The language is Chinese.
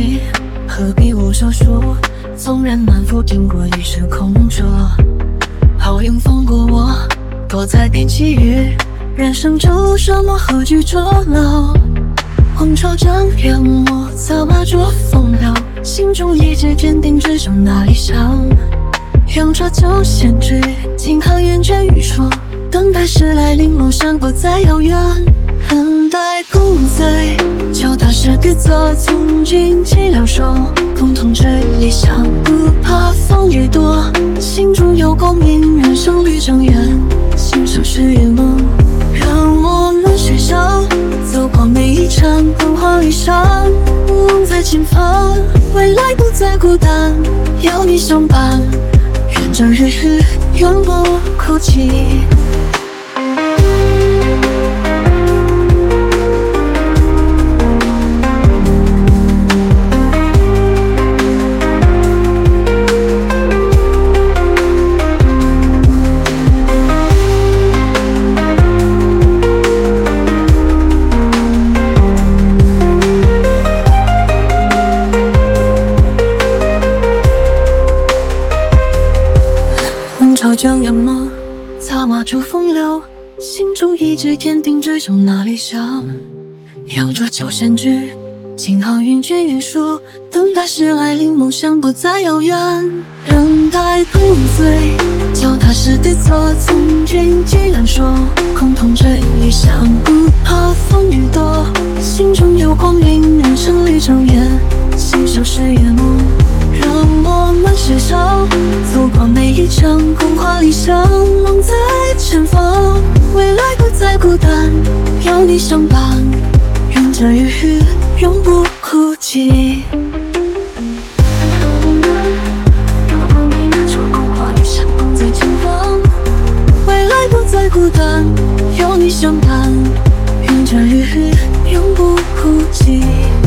起，何必无所说？纵然满腹经过一时空着，好运放过我，躲在电气雨，人生就什么何惧捉牢？红绸将让我策马逐风流，心中一直坚定，只剩那理想。用这旧线锯，轻航厌倦欲说，等待时来临，梦想不再遥远。等待共醉，脚踏实地做，从今起两手，共同追理想，不怕风雨多，心中有共鸣，人生旅程远，心上是圆梦，让我们携手走过每一场灯火离殇，梦在前方，未来不再孤单，有你相伴，愿这日日永不哭泣。潮将淹没，策马逐风流，心中一直坚定，只剩那理想。有着旧线锯，轻航云卷云舒，等待时来临，梦想不再遥远。等待共醉，脚踏实地做，从君起两手，共同追理想，不怕风雨多，心中有光明，人生旅程远，心上是圆梦，让我们携手走过每一场空话理想，梦在前方，未来不再孤单，有你相伴，愿这日日永不哭泣。在前方，未来不再孤单，有你相伴，愿这日日永不哭泣。